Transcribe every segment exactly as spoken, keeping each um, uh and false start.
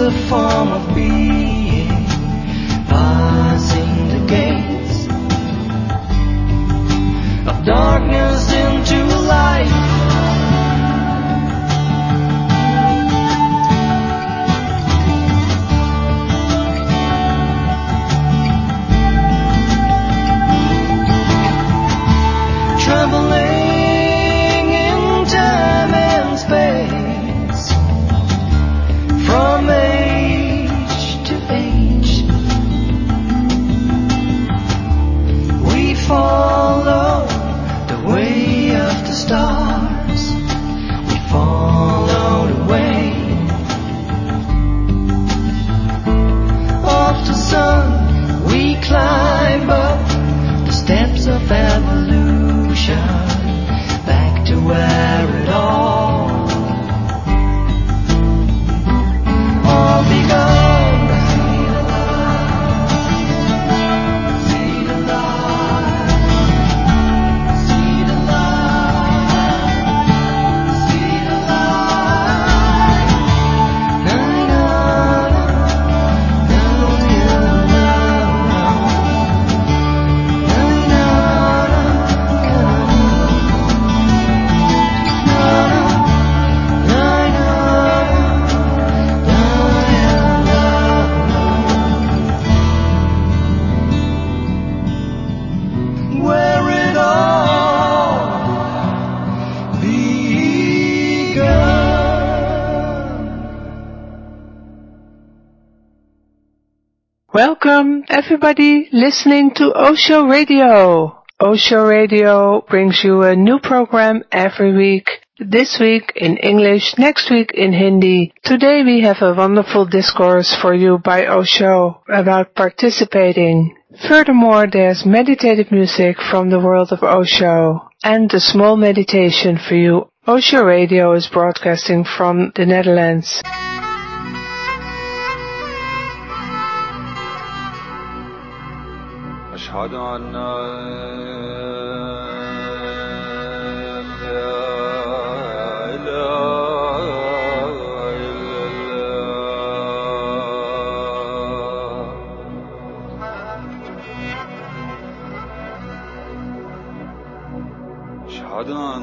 the form of being, passing the gates of darkness into light. Traveling in time and space, from age to age, we follow the way of the stars, we follow the way of the sun, we climb up the steps of evolution, back to where it all all begun. See the light, see the light, see the light. Na, na, na, na, where it all begun. Welcome everybody listening to Osho Radio. Osho Radio brings you a new program every week. This week in English, next week in Hindi. Today we have a wonderful discourse for you by Osho about participating. Furthermore, there's meditative music from the world of Osho and a small meditation for you. Osho Radio is broadcasting from the Netherlands. أشهد أن لا إله إلا الله أشهد أن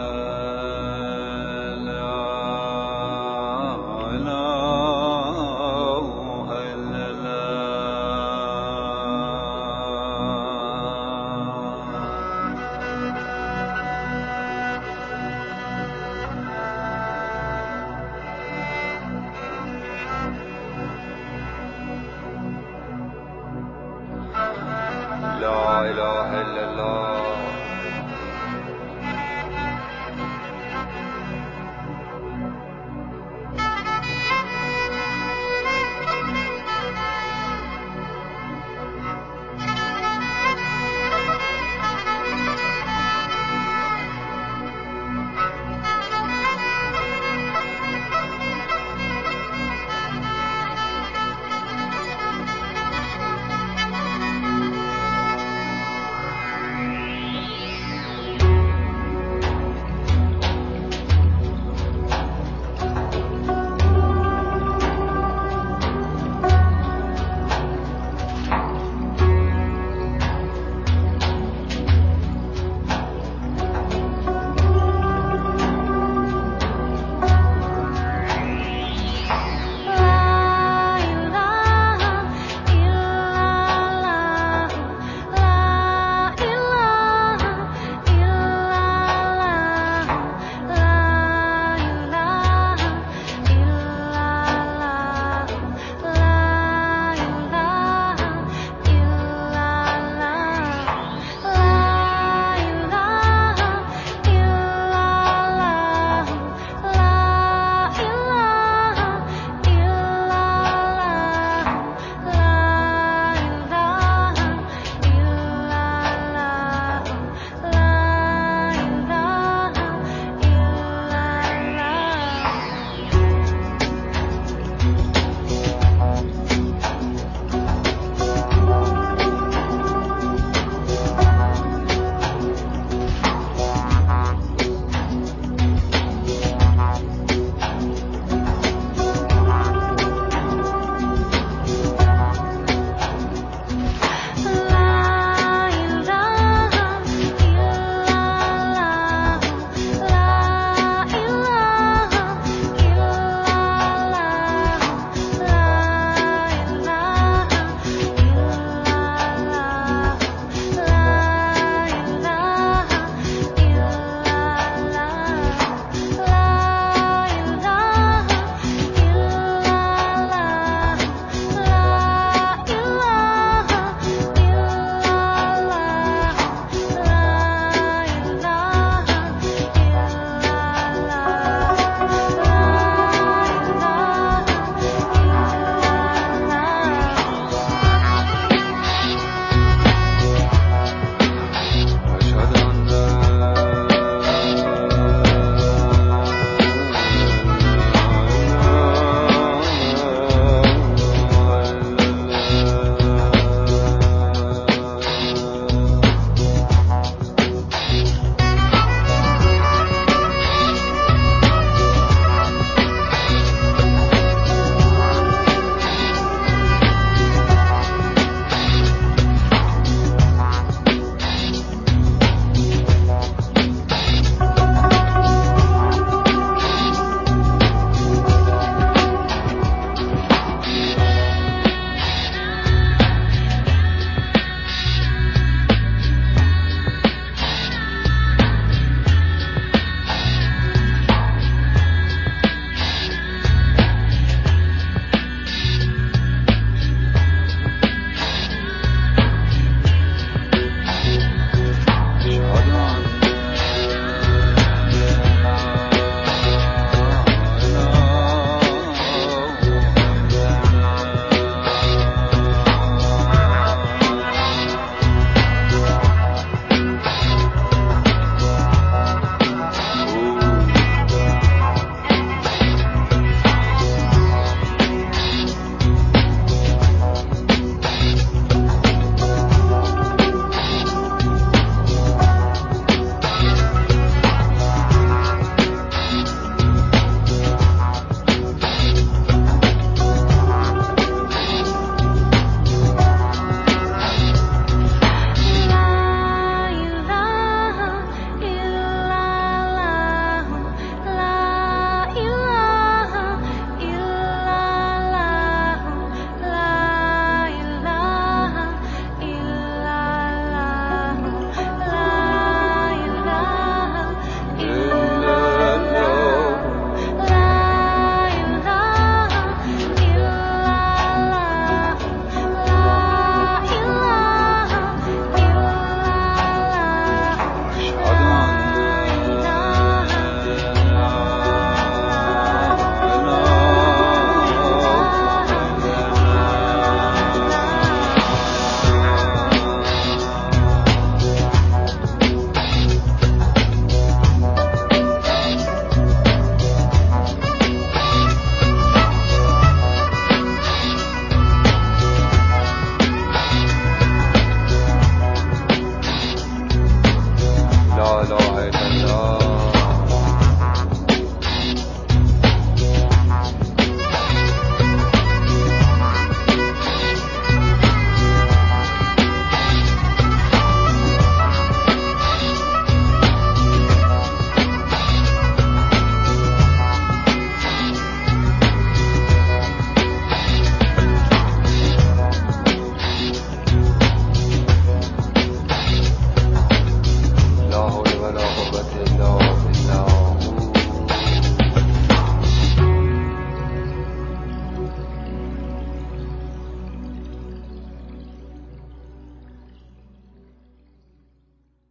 لا إله إلا الله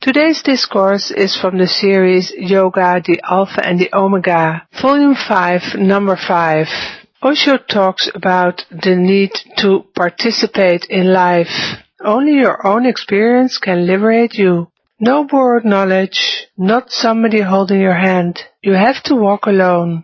Today's discourse is from the series Yoga, the Alpha and the Omega, Volume five, Number five. Osho talks about the need to participate in life. Only your own experience can liberate you. No borrowed knowledge, not somebody holding your hand. You have to walk alone.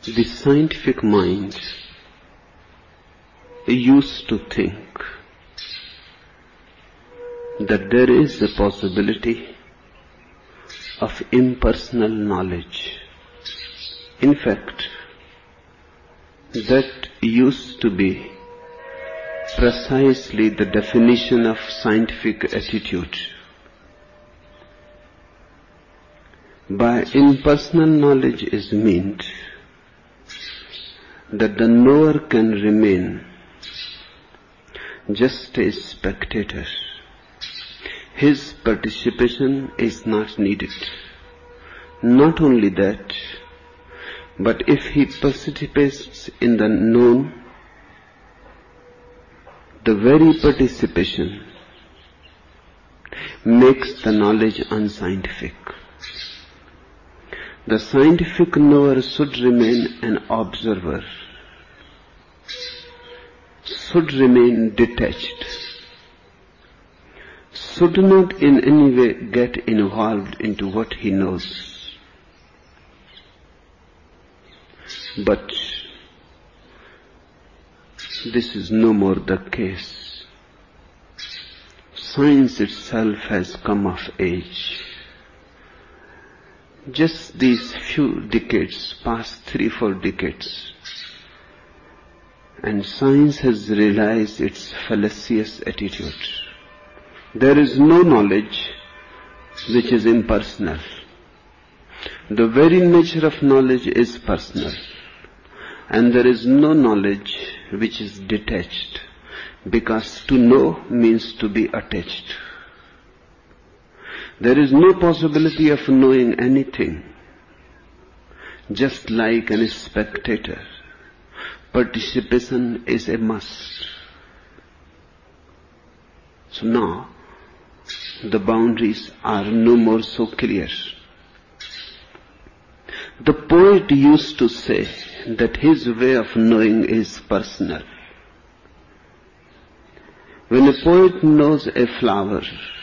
The scientific mind used to think that there is a possibility of impersonal knowledge. In fact, that used to be precisely the definition of scientific attitude. By impersonal knowledge is meant that the knower can remain just a spectator. His participation is not needed. Not only that, but if he participates in the known, the very participation makes the knowledge unscientific. The scientific knower should remain an observer, should remain detached, should not in any way get involved into what he knows. But this is no more the case. Science itself has come of age. Just these few decades, past three, four decades, and science has realized its fallacious attitude. There is no knowledge which is impersonal. The very nature of knowledge is personal, and there is no knowledge which is detached, because to know means to be attached. There is no possibility of knowing anything. Just like a spectator, participation is a must. So now, the boundaries are no more so clear. The poet used to say that his way of knowing is personal. When a poet knows a flower,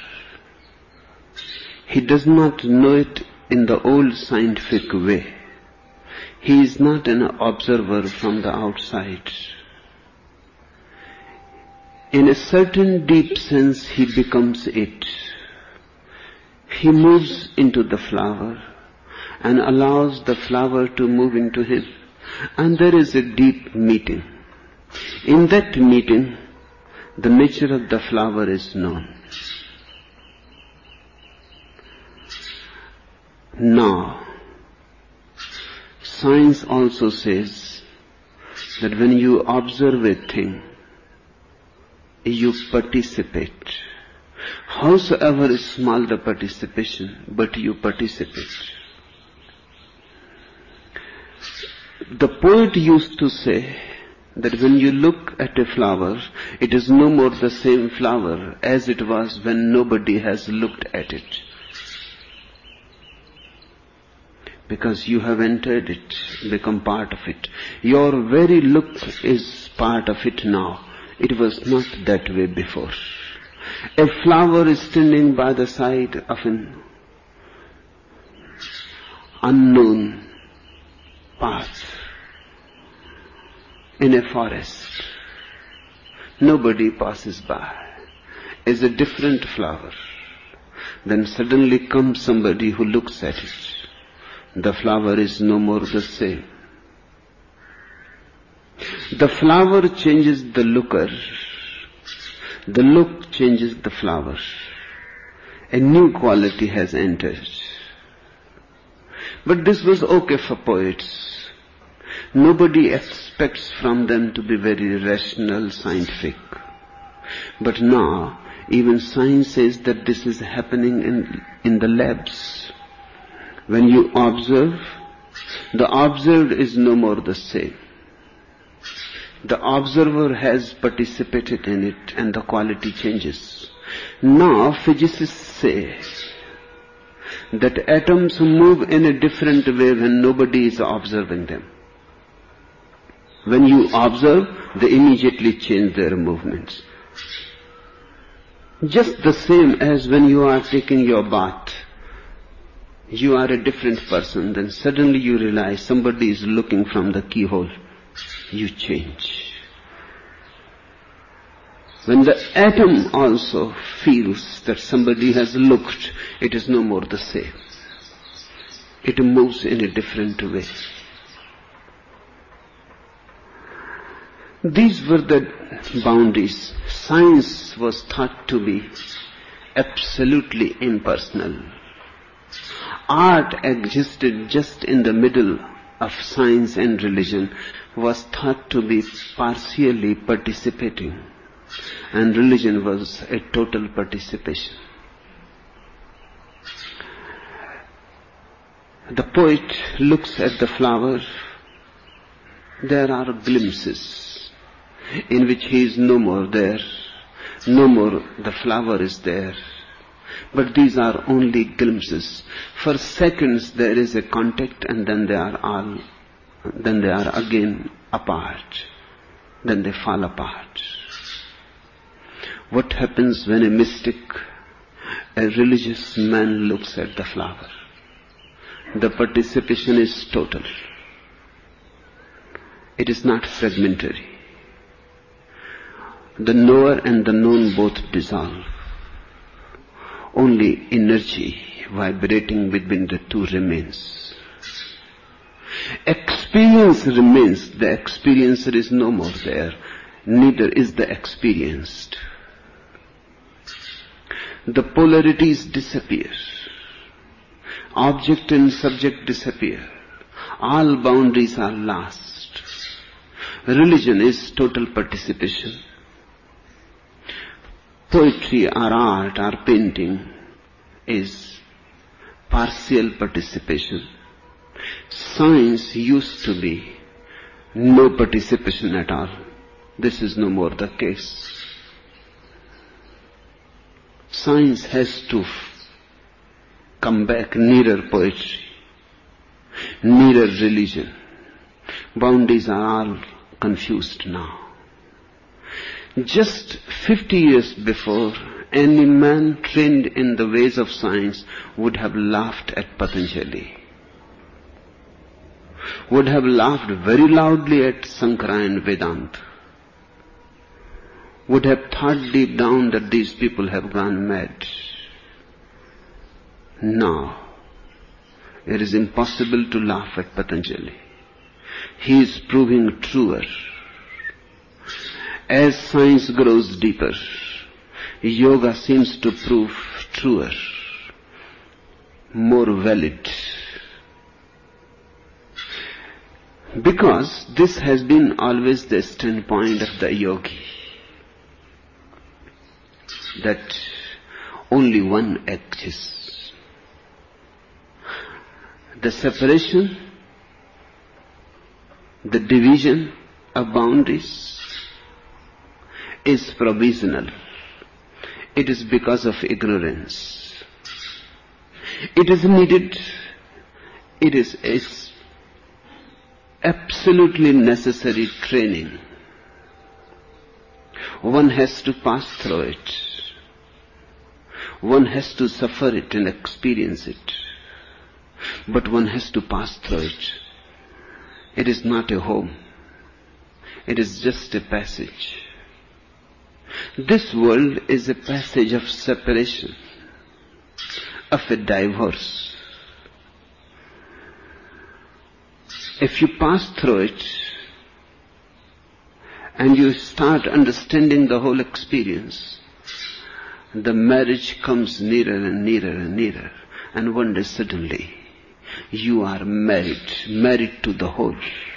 he does not know it in the old scientific way. He is not an observer from the outside. In a certain deep sense, he becomes it. He moves into the flower and allows the flower to move into him. And there is a deep meeting. In that meeting, the nature of the flower is known. Now, science also says that when you observe a thing, you participate. Howsoever small the participation, but you participate. The poet used to say that when you look at a flower, it is no more the same flower as it was when nobody has looked at it. Because you have entered it, become part of it. Your very look is part of it now. It was not that way before. A flower is standing by the side of an unknown path in a forest. Nobody passes by. It's a different flower. Then suddenly comes somebody who looks at it. The flower is no more the same. The flower changes the looker. The look changes the flower. A new quality has entered. But this was okay for poets. Nobody expects from them to be very rational, scientific. But now, even science says that this is happening in, in the labs. When you observe, the observed is no more the same. The observer has participated in it and the quality changes. Now physicists say that atoms move in a different way when nobody is observing them. When you observe, they immediately change their movements. Just the same as when you are taking your bath. you are a different person, then suddenly you realize somebody is looking from the keyhole. You change. When the atom also feels that somebody has looked, it is no more the same. It moves in a different way. These were the boundaries. Science was thought to be absolutely impersonal. Art existed just in the middle of science and religion, was thought to be partially participating, and religion was a total participation. The poet looks at the flower. There are glimpses in which he is no more there, no more the flower is there. But these are only glimpses. For seconds there is a contact, and then they are all, then they are again apart. Then they fall apart. What happens when a mystic, a religious man looks at the flower? The participation is total. It is not fragmentary. The knower and the known both dissolve. Only energy vibrating between the two remains. Experience remains. The experiencer is no more there. Neither is the experienced. The polarities disappear. Object and subject disappear. All boundaries are lost. Religion is total participation. Poetry or art or painting is partial participation. Science used to be no participation at all. This is no more the case. Science has to come back nearer poetry, nearer religion. Boundaries are all confused now. Just fifty years before, any man trained in the ways of science would have laughed at Patanjali, would have laughed very loudly at Sankara and Vedanta, would have thought deep down that these people have gone mad. Now, it is impossible to laugh at Patanjali. He is proving truer. As science grows deeper, yoga seems to prove truer, more valid. Because this has been always the standpoint of the yogi, that only one exists. The separation, the division of boundaries is provisional. It is because of ignorance. It is needed, it is, is absolutely necessary training. One has to pass through it. One has to suffer it and experience it. But one has to pass through it. It is not a home. It is just a passage. This world is a passage of separation, of a divorce. If you pass through it and you start understanding the whole experience, the marriage comes nearer and nearer and nearer, and one day suddenly you are married, married to the whole.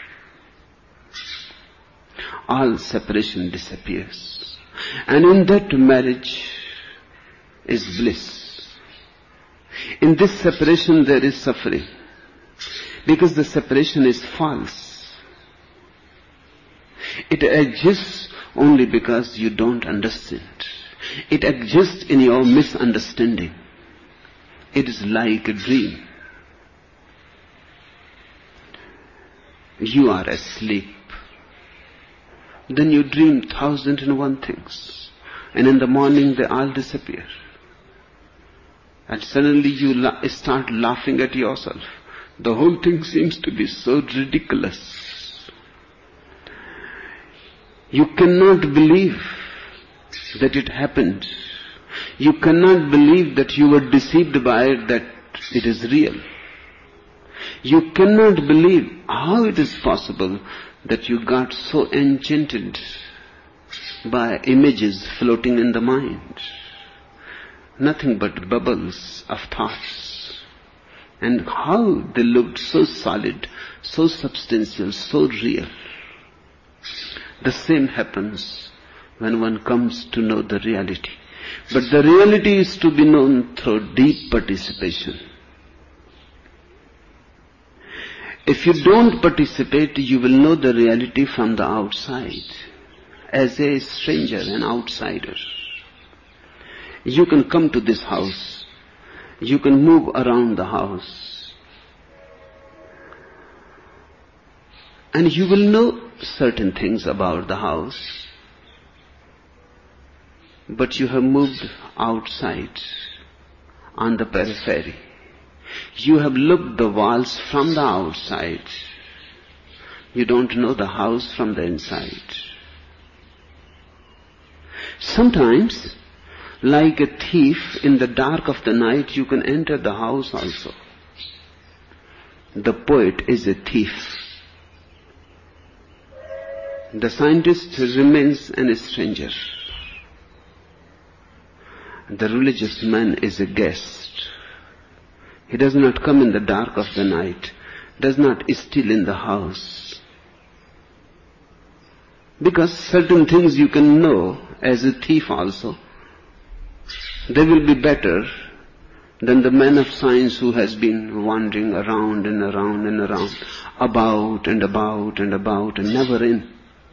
All separation disappears. And in that marriage is bliss. In this separation there is suffering, because the separation is false. It exists only because you don't understand. It exists in your misunderstanding. It is like a dream. You are asleep. Then you dream thousand and one things, and in the morning they all disappear. And suddenly you la- start laughing at yourself. The whole thing seems to be so ridiculous. You cannot believe that it happened. You cannot believe that you were deceived by it, that it is real. You cannot believe how it is possible that you got so enchanted by images floating in the mind. Nothing but bubbles of thoughts. And how they looked so solid, so substantial, so real. The same happens when one comes to know the reality. But the reality is to be known through deep participation. If you don't participate, you will know the reality from the outside, as a stranger, an outsider. You can come to this house, you can move around the house, and you will know certain things about the house, but you have moved outside on the periphery. You have looked the walls from the outside. You don't know the house from the inside. Sometimes, like a thief in the dark of the night, you can enter the house also. The poet is a thief. The scientist remains an stranger. The religious man is a guest. He does not come in the dark of the night, does not steal in the house. Because certain things you can know as a thief also, they will be better than the man of science who has been wandering around and around and around, about and about and about and never in.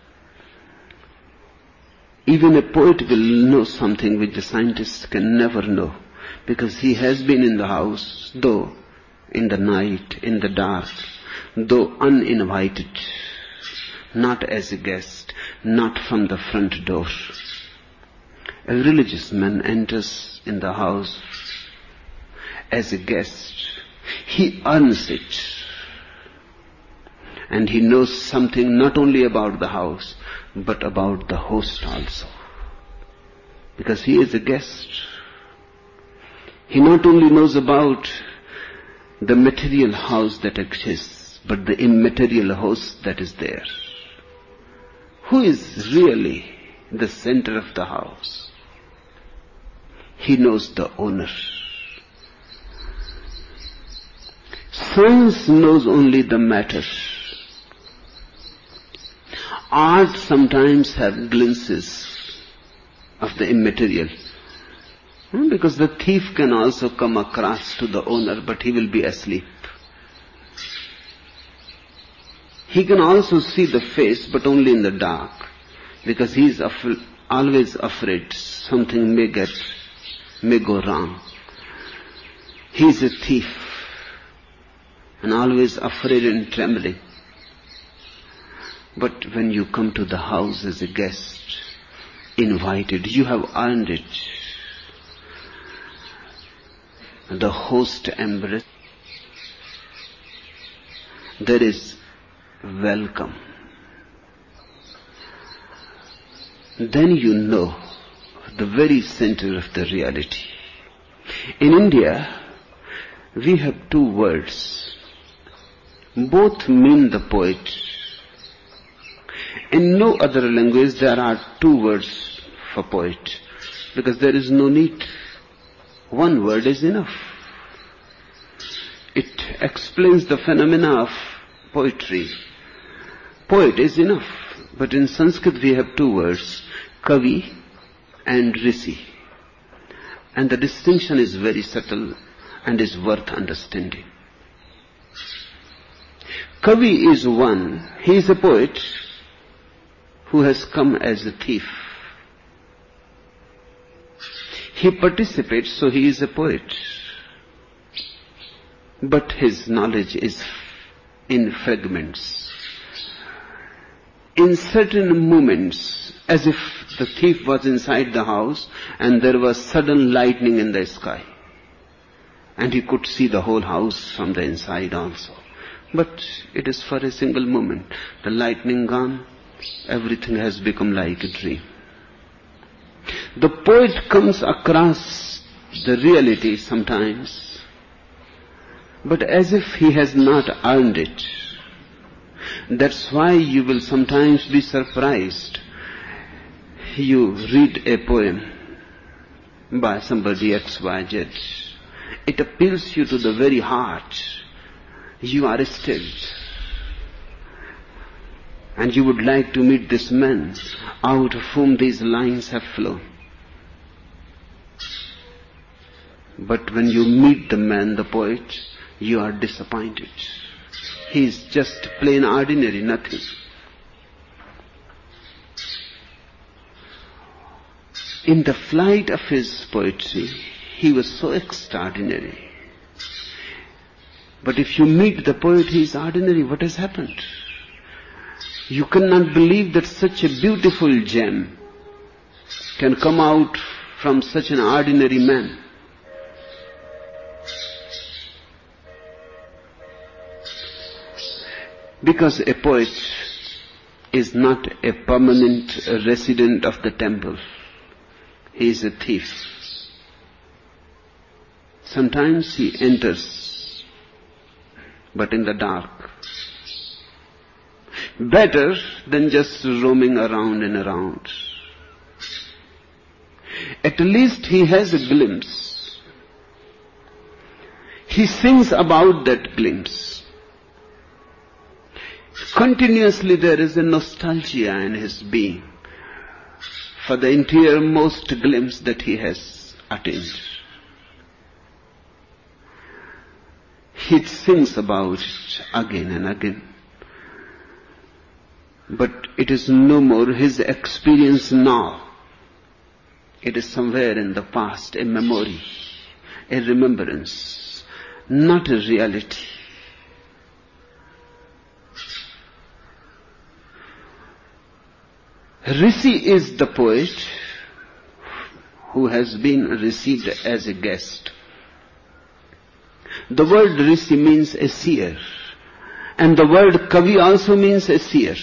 Even a poet will know something which the scientist can never know, because he has been in the house, though in the night, in the dark, though uninvited, not as a guest, not from the front door. A religious man enters in the house as a guest. He earns it. And he knows something not only about the house, but about the host also. Because he is a guest. He not only knows about the material house that exists, but the immaterial host that is there. Who is really the center of the house? He knows the owner. Science knows only the matter. Art sometimes have glimpses of the immaterial. Because the thief can also come across to the owner, but he will be asleep. He can also see the face, but only in the dark, because he is af- always afraid something may get, may go wrong. He is a thief, and always afraid and trembling. But when you come to the house as a guest, invited, you have earned it. The host embrace. There is welcome. Then you know the very center of the reality. In India, we have two words. Both mean the poet. In no other language there are two words for poet, because there is no need. One word is enough. It explains the phenomena of poetry. Poet is enough. But in Sanskrit we have two words, Kavi and Rishi. And the distinction is very subtle and is worth understanding. Kavi is one, he is a poet who has come as a thief. He participates, so he is a poet. But his knowledge is in fragments. In certain moments, as if the thief was inside the house and there was sudden lightning in the sky. And he could see the whole house from the inside also. But it is for a single moment. The lightning gone, everything has become like a dream. The poet comes across the reality sometimes, but as if he has not earned it. That's why you will sometimes be surprised. You read a poem by somebody X Y Z. It appeals you to the very heart. You are stilled. And you would like to meet this man out of whom these lines have flown. But when you meet the man, the poet, you are disappointed. He is just plain ordinary, nothing. In the flight of his poetry, he was so extraordinary. But if you meet the poet, he is ordinary. What has happened? You cannot believe that such a beautiful gem can come out from such an ordinary man. Because a poet is not a permanent resident of the temple. He is a thief. Sometimes he enters, but in the dark. Better than just roaming around and around. At least he has a glimpse. He sings about that glimpse. Continuously there is a nostalgia in his being for the interiormost glimpse that he has attained. He sings about it again and again. But it is no more his experience now. It is somewhere in the past, a memory, a remembrance, not a reality. Rishi is the poet who has been received as a guest. The word Rishi means a seer, and the word Kavi also means a seer.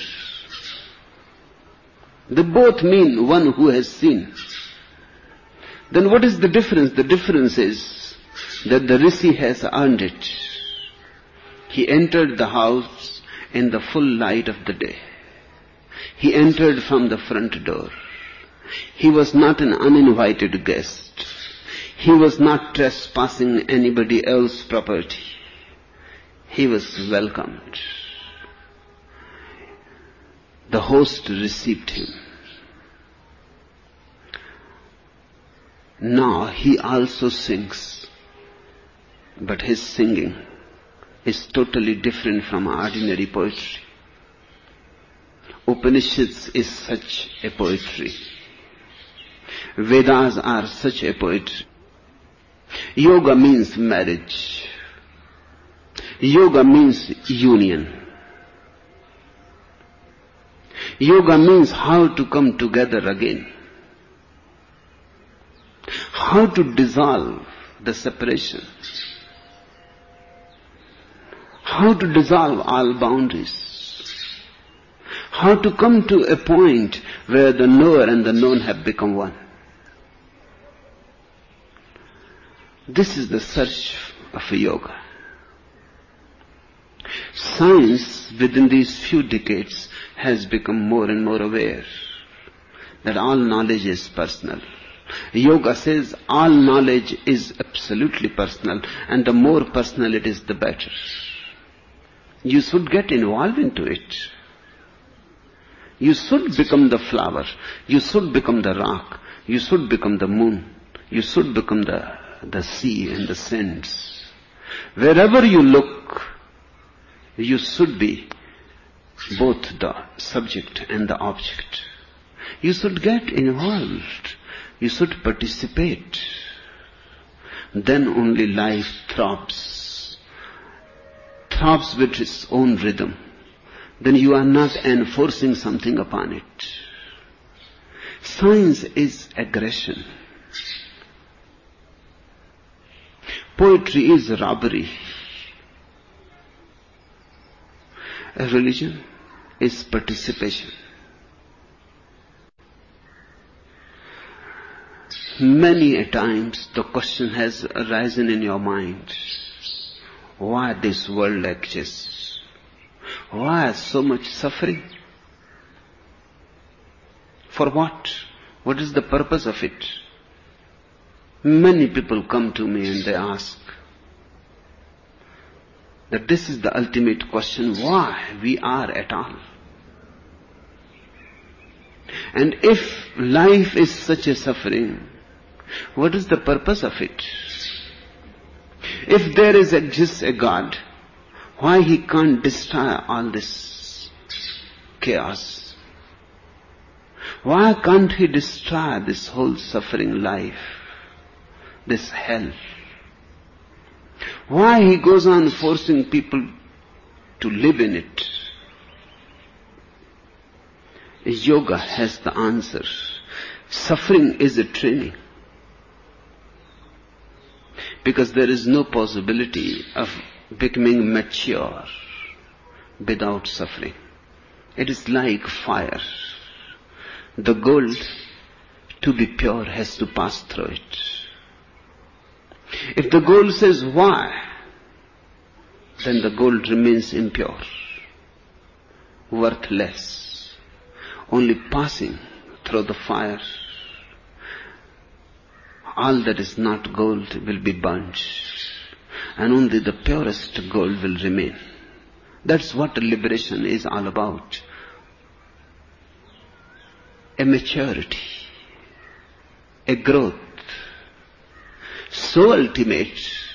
They both mean one who has seen. Then what is the difference? The difference is that the Rishi has earned it. He entered the house in the full light of the day. He entered from the front door. He was not an uninvited guest. He was not trespassing anybody else's property. He was welcomed. The host received him. Now he also sings, but his singing is totally different from ordinary poetry. Upanishads is such a poetry. Vedas are such a poetry. Yoga means marriage. Yoga means union. Yoga means how to come together again. How to dissolve the separation. How to dissolve all boundaries. How to come to a point where the knower and the known have become one. This is the search of yoga. Science within these few decades has become more and more aware that all knowledge is personal. Yoga says all knowledge is absolutely personal, and the more personal it is, the better. You should get involved into it. You should become the flower. You should become the rock. You should become the moon. You should become the, the sea and the sands. Wherever you look, you should be both the subject and the object. You should get involved. You should participate. Then only life throbs. Throbs with its own rhythm. Then you are not enforcing something upon it. Science is aggression. Poetry is robbery. A religion is participation. Many a times the question has arisen in your mind, why this world exists? Why so much suffering? For what? What is the purpose of it? Many people come to me and they ask that this is the ultimate question, why we are at all. And if life is such a suffering, what is the purpose of it? If there is exists a God, why he can't destroy all this chaos? Why can't he destroy this whole suffering life, this hell? Why he goes on forcing people to live in it? Yoga has the answer. Suffering is a training. Because there is no possibility of becoming mature without suffering. It is like fire. The gold, to be pure, has to pass through it. If the gold says why, then the gold remains impure, worthless, only passing through the fire. All that is not gold will be burnt, and only the purest gold will remain. That's what liberation is all about. A maturity, a growth, so ultimate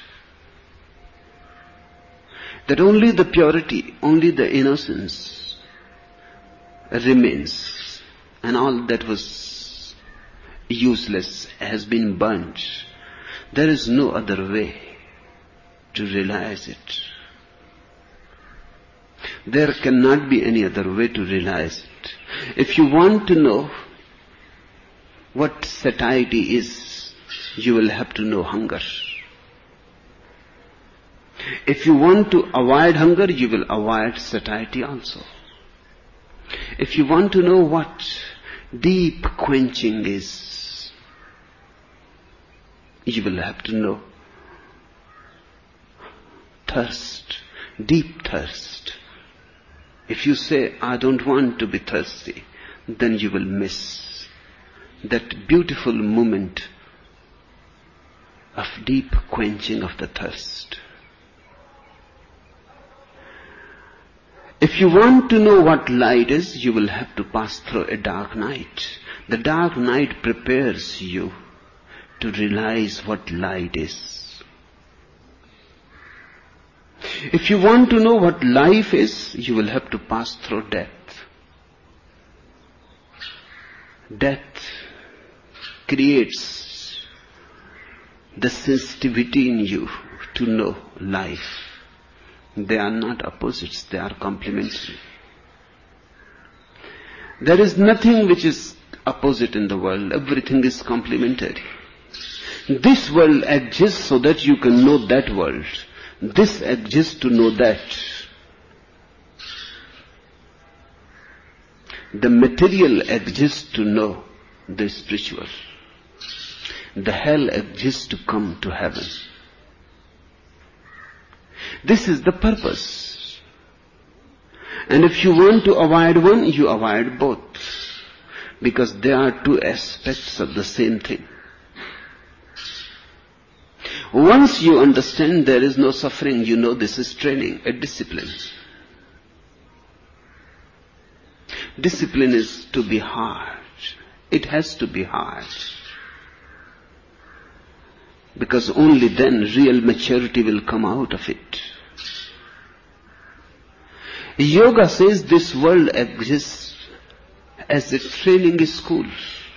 that only the purity, only the innocence remains, and all that was useless has been burnt. There is no other way to realize it. There cannot be any other way to realize it. If you want to know what satiety is, you will have to know hunger. If you want to avoid hunger, you will avoid satiety also. If you want to know what deep quenching is, you will have to know thirst, deep thirst. If you say, I don't want to be thirsty, then you will miss that beautiful moment of deep quenching of the thirst. If you want to know what light is, you will have to pass through a dark night. The dark night prepares you to realize what light is. If you want to know what life is, you will have to pass through death. Death creates the sensitivity in you to know life. They are not opposites, they are complementary. There is nothing which is opposite in the world, everything is complementary. This world exists so that you can know that world. This exists to know that. The material exists to know the spiritual. The hell exists to come to heaven. This is the purpose. And if you want to avoid one, you avoid both. Because they are two aspects of the same thing. Once you understand there is no suffering, you know this is training, a discipline. Discipline is to be hard. It has to be hard. Because only then real maturity will come out of it. Yoga says this world exists as a training school,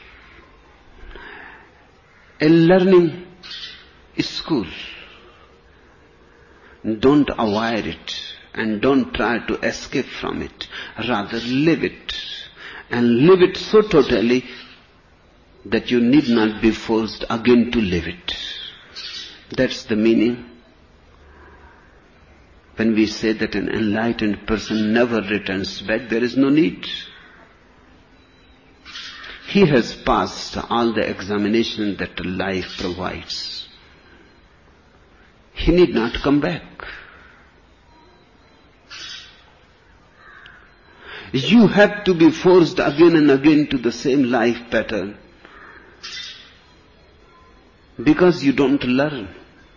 a learning school. Don't avoid it and don't try to escape from it. Rather live it, and live it so totally that you need not be forced again to live it. That's the meaning when we say that an enlightened person never returns back. There is no need. He has passed all the examination that life provides. He need not come back. You have to be forced again and again to the same life pattern because you don't learn.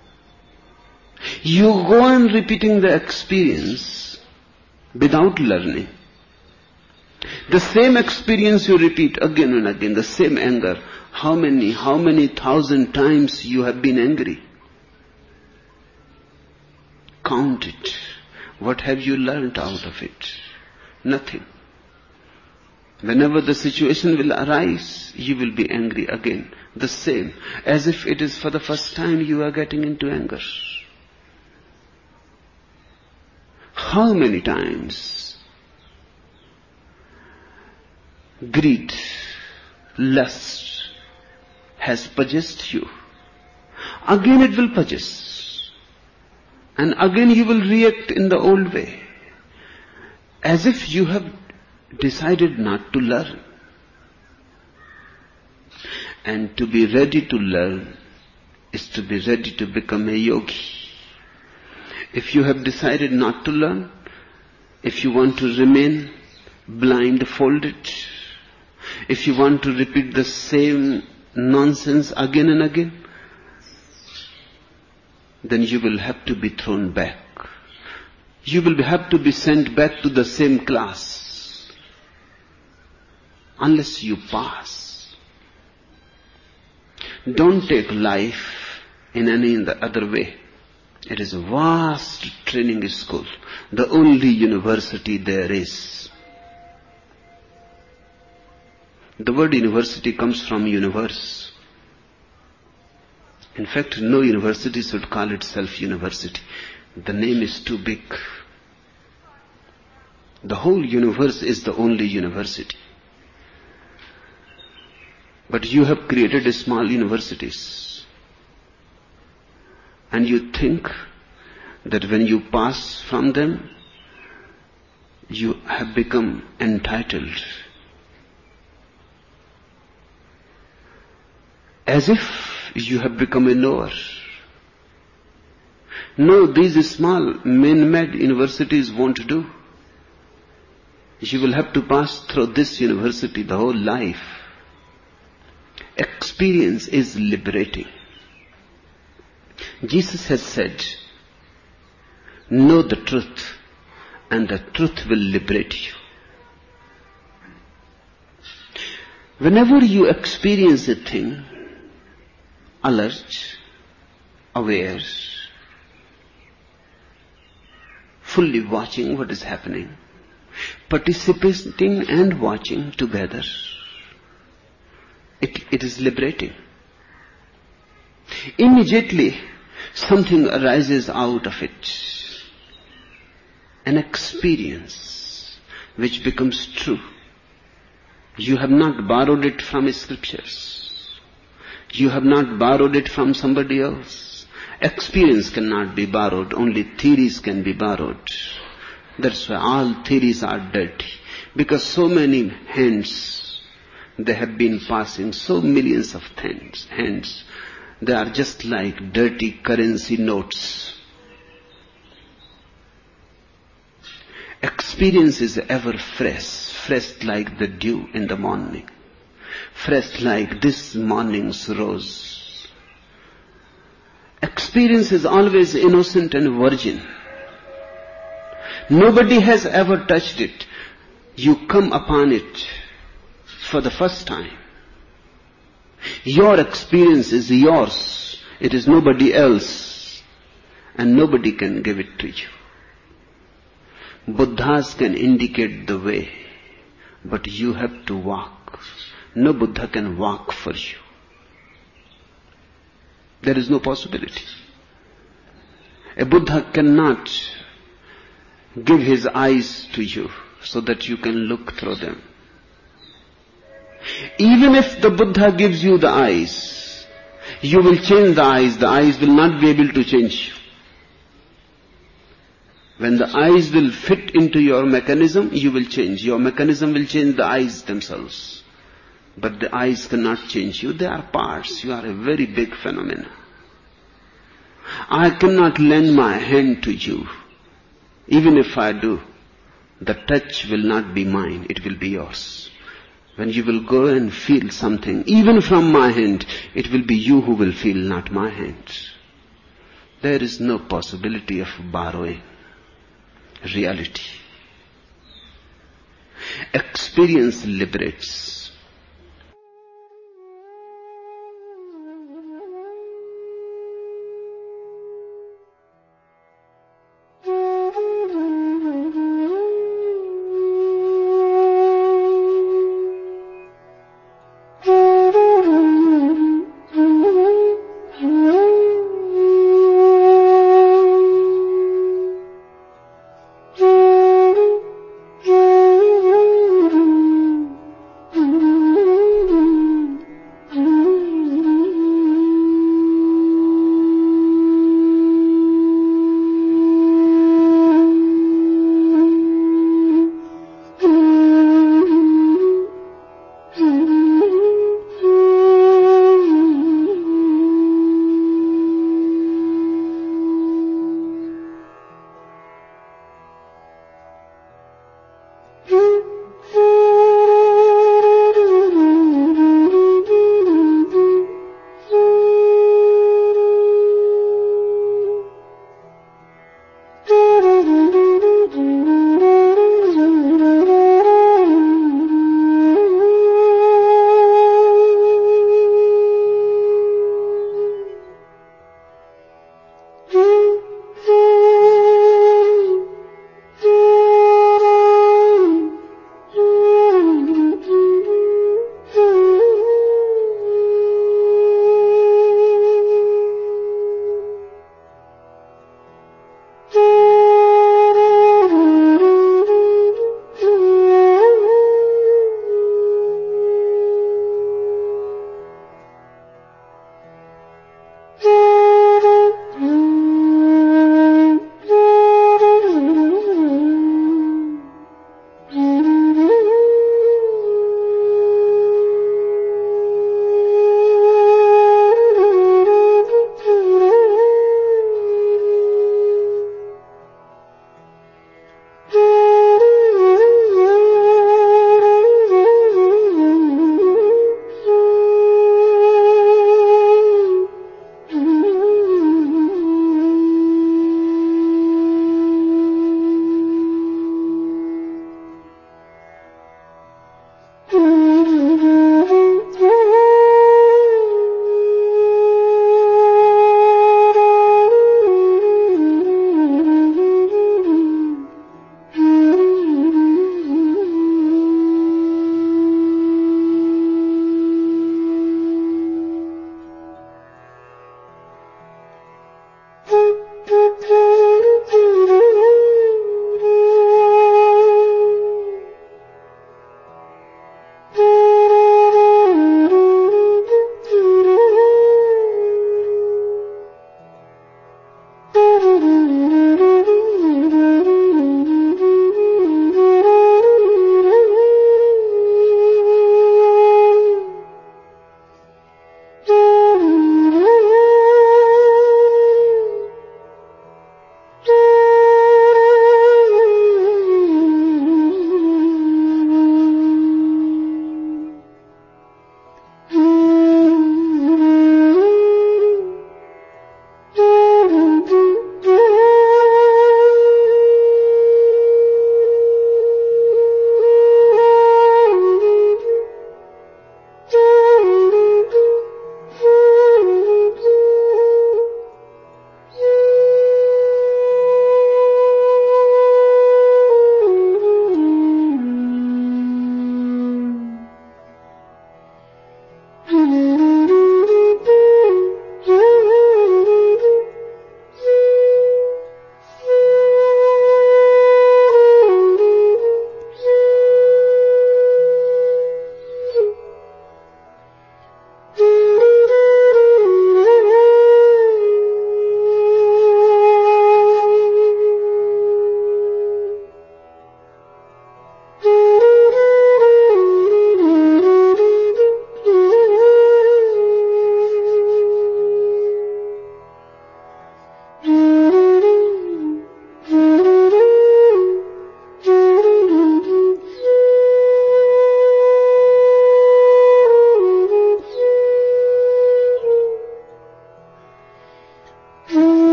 You go on repeating the experience without learning. The same experience you repeat again and again, the same anger. How many, how many thousand times you have been angry? Count it. What have you learned out of it? Nothing. Whenever the situation will arise, you will be angry again. The same. As if it is for the first time you are getting into anger. How many times greed, lust has possessed you? Again it will possess. And again you will react in the old way. As if you have decided not to learn. And to be ready to learn is to be ready to become a yogi. If you have decided not to learn, if you want to remain blindfolded, if you want to repeat the same nonsense again and again, then you will have to be thrown back. You will have to be sent back to the same class unless you pass. Don't take life in any other way. It is a vast training school, the only university there is. The word university comes from universe. In fact, no university should call itself university. The name is too big. The whole universe is the only university. But you have created small universities. And you think that when you pass from them, you have become entitled. As if you have become a knower. No, these small man-made universities won't do. You will have to pass through this university the whole life. Experience is liberating. Jesus has said, know the truth and the truth will liberate you. Whenever you experience a thing, alert, aware, fully watching what is happening, participating and watching together, it, it is liberating. Immediately, something arises out of it. An experience which becomes true. You have not borrowed it from scriptures. You have not borrowed it from somebody else. Experience cannot be borrowed, only theories can be borrowed. That's why all theories are dirty. Because so many hands, they have been passing, so millions of hands, hands. They are just like dirty currency notes. Experience is ever fresh, fresh like the dew in the morning, fresh like this morning's rose. Experience is always innocent and virgin. Nobody has ever touched it. You come upon it for the first time. Your experience is yours. It is nobody else. And nobody can give it to you. Buddhas can indicate the way, but you have to walk. No Buddha can walk for you. There is no possibility. A Buddha cannot give his eyes to you so that you can look through them. Even if the Buddha gives you the eyes, You will change the eyes. The eyes will not be able to change you. When the eyes will fit into your mechanism, you will change. Your mechanism will change the eyes themselves. But the eyes cannot change you. They are parts. You are a very big phenomenon. I cannot lend my hand to you. Even if I do, the touch will not be mine. It will be yours. When you will go and feel something, even from my hand, it will be you who will feel, not my hand. There is no possibility of borrowing reality. Experience liberates.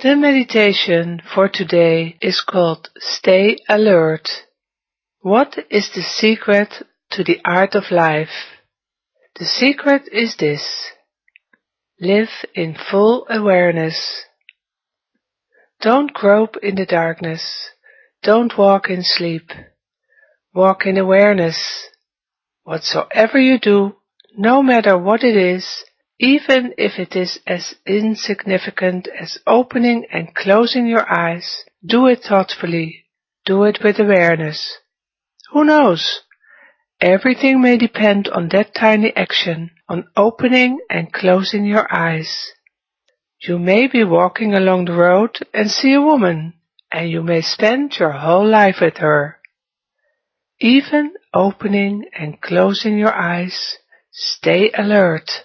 The meditation for today is called Stay Alert. What is the secret to the art of life? The secret is this: live in full awareness. Don't grope in the darkness. Don't walk in sleep. Walk in awareness. Whatsoever you do, no matter what it is, even if it is as insignificant as opening and closing your eyes, do it thoughtfully. Do it with awareness. Who knows? Everything may depend on that tiny action, on opening and closing your eyes. You may be walking along the road and see a woman, and you may spend your whole life with her. Even opening and closing your eyes, stay alert.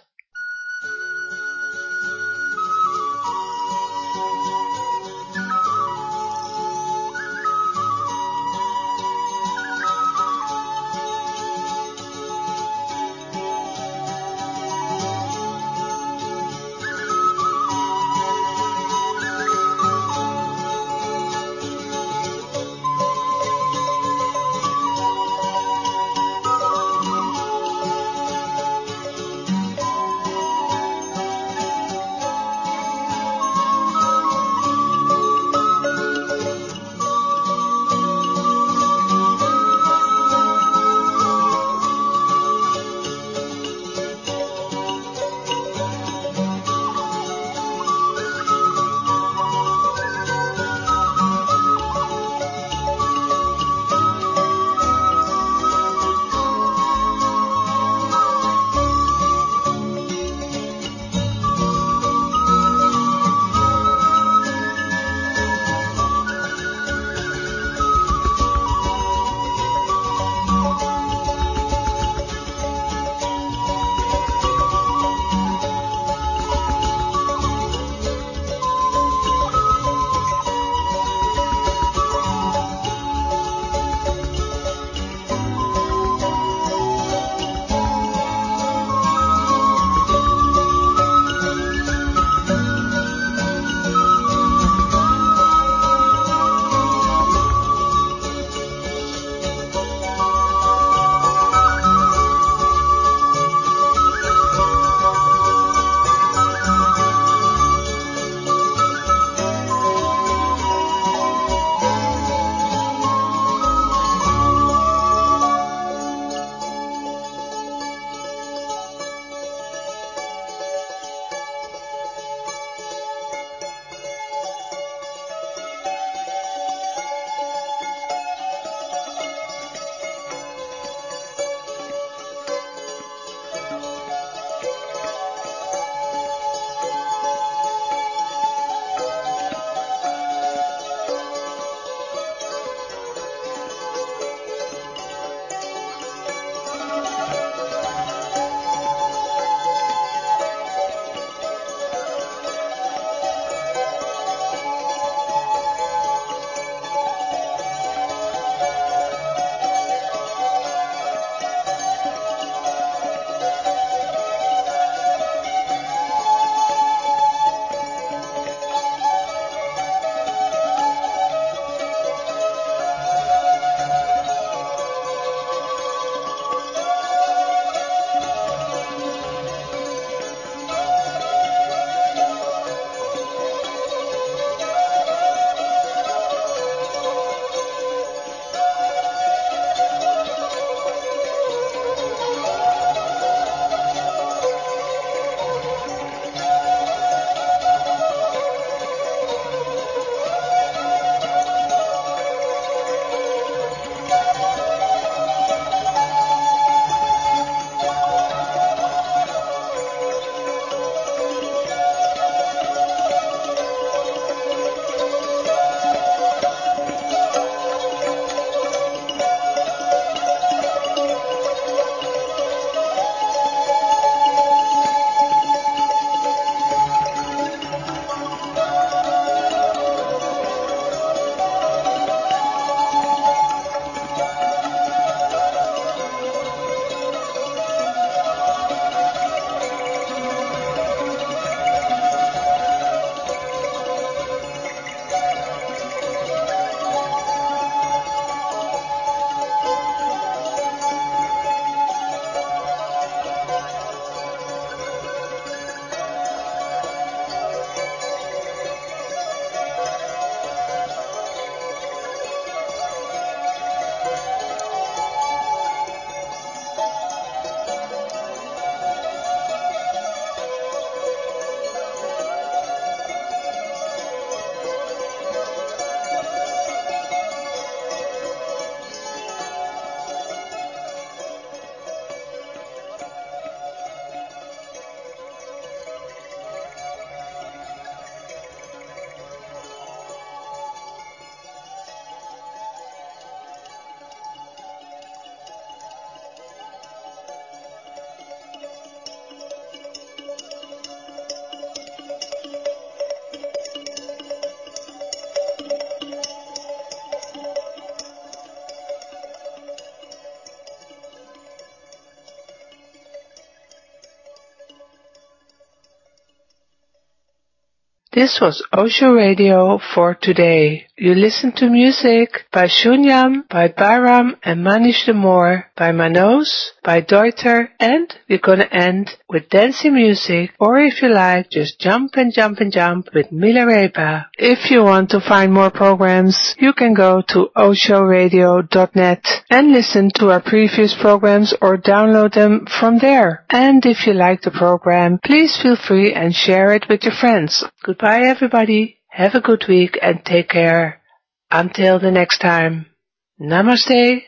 This was Osho Radio for today. You listened to music by Shunyam, by Bairam and Manish Damore, by Manos, by Deuter, and we're gonna end with dancing music, or if you like, just jump and jump and jump with Milarepa. If you want to find more programs, you can go to osho radio dot net and listen to our previous programs or download them from there. And if you like the program, please feel free and share it with your friends. Goodbye everybody. Have a good week and take care. Until the next time. Namaste.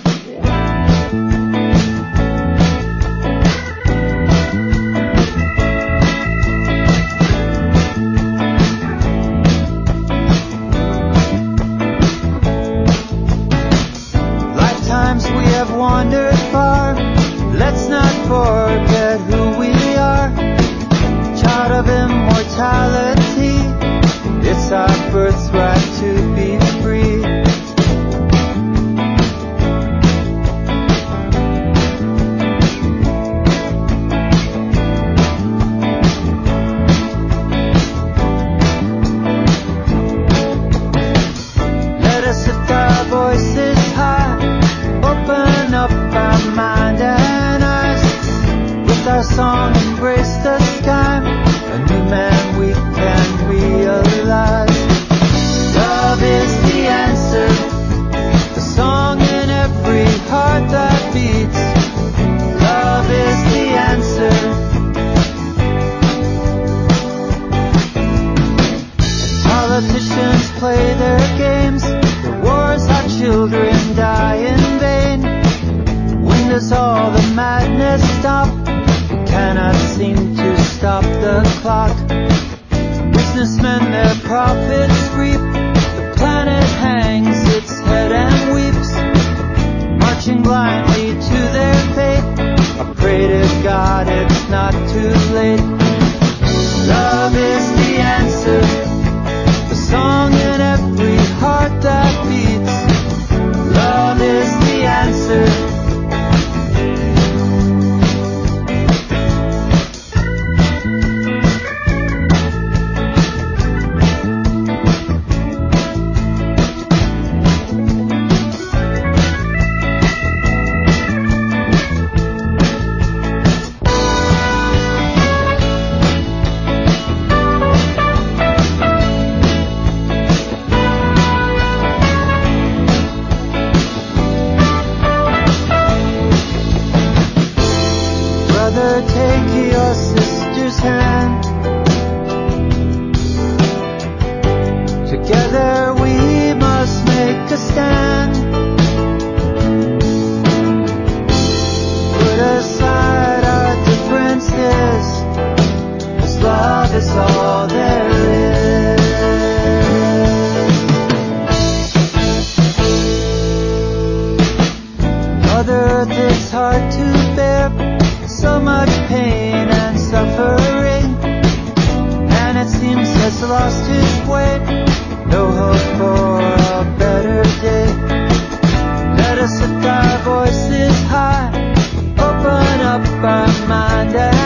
Lifetimes we have wandered far. Let's not forget who we are. Child of immortality. It's our birthright to be free. Let us lift our voices high, open up our mind and eyes. With our song embrace the sky, a new man we can realize. Love is the answer, the song in every heart that beats. Love is the answer. Politicians play their games, the wars our children die in vain. When does all the madness stop? We cannot seem to stop the clock. Businessmen their profits reap, the planet hangs its head and weeps, marching blindly to their fate. I pray to God it's not too late. Love is the answer, the song in every heart that beats. Love is the answer. Take your sister's hand. Together we must make a stand. Put aside our differences, 'cause love is all there is. Mother Earth is hard to bear, so much pain and suffering, and it seems has lost his way. No hope for a better day. Let us lift our voices high, open up our mind and